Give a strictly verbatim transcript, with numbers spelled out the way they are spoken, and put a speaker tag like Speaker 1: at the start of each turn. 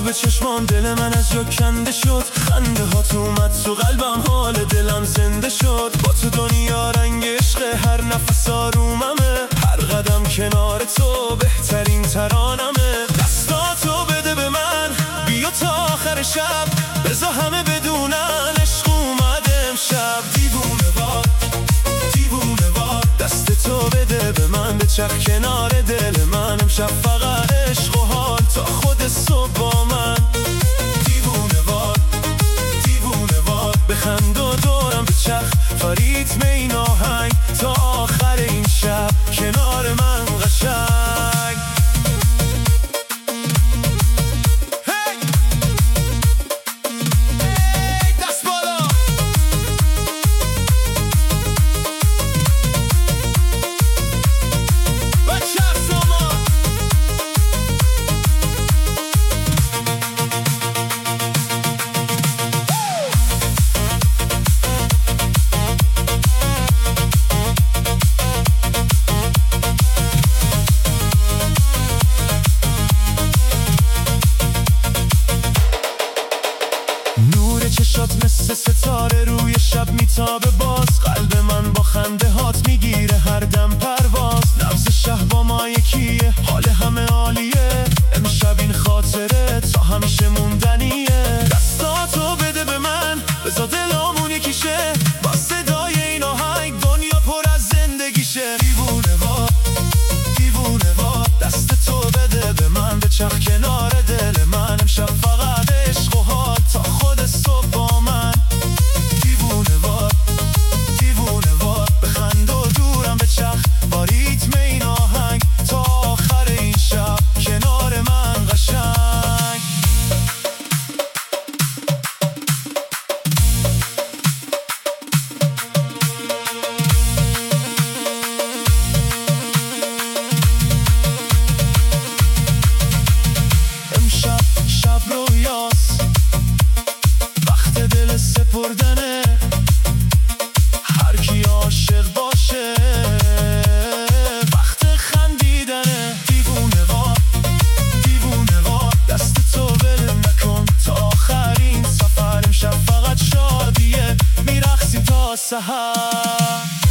Speaker 1: به چشمان دل من از جا کنده شد، خنده هات اومد تو قلبم، حال دلم زنده شد. با تو دنیا رنگ عشق، هر نفس آروممه، هر قدم کنار تو بهترین ترانمه. دستاتو بده به من، بیا تا آخر شب، بزا همه بدونن عشق اومده امشب. دیوونه وار دیوونه وار، دست تو بده به من، بچرخ کنار دل من امشب، فقط عشق و حال تا خود صبح با من. دیوونه وار دیوونه وار، بخند و دورم بچرخ، فریتم این آهنگ تا آخر این شب، کنار من قشنگ. چشات مثل ستاره روی شب میتابه باز، قلب من با خنده هات میگیره هر دم پرواز. نبض شهر با ما یکیه، حال همه عالیه، امشب این خاطره تا همیشه موندنیه. دستاتو بده به من، بزا دلامون یکیشه، با صدای این آهنگ دنیا پر از زندگیشه. دیوونه وار دیوونه وار، دست تو بده به من، بچرخ کنار دل من امشب، فقط عشق و حال تا خود صبح با من. دیوونه وار دیوونه وار، بخند و دورم بچرخ، با ریتم این آهنگ تا آخر این شب، کنار من قشنگ. امشب شب رویاست، وقت دل سپردنه، هر کی عاشق باشه وقت خندیدنه. دیوونه وار دیوونه وار، دست تو ول نکن تا آخرین سفر، امشب فقط شادیه، میرقصیم تا سحر.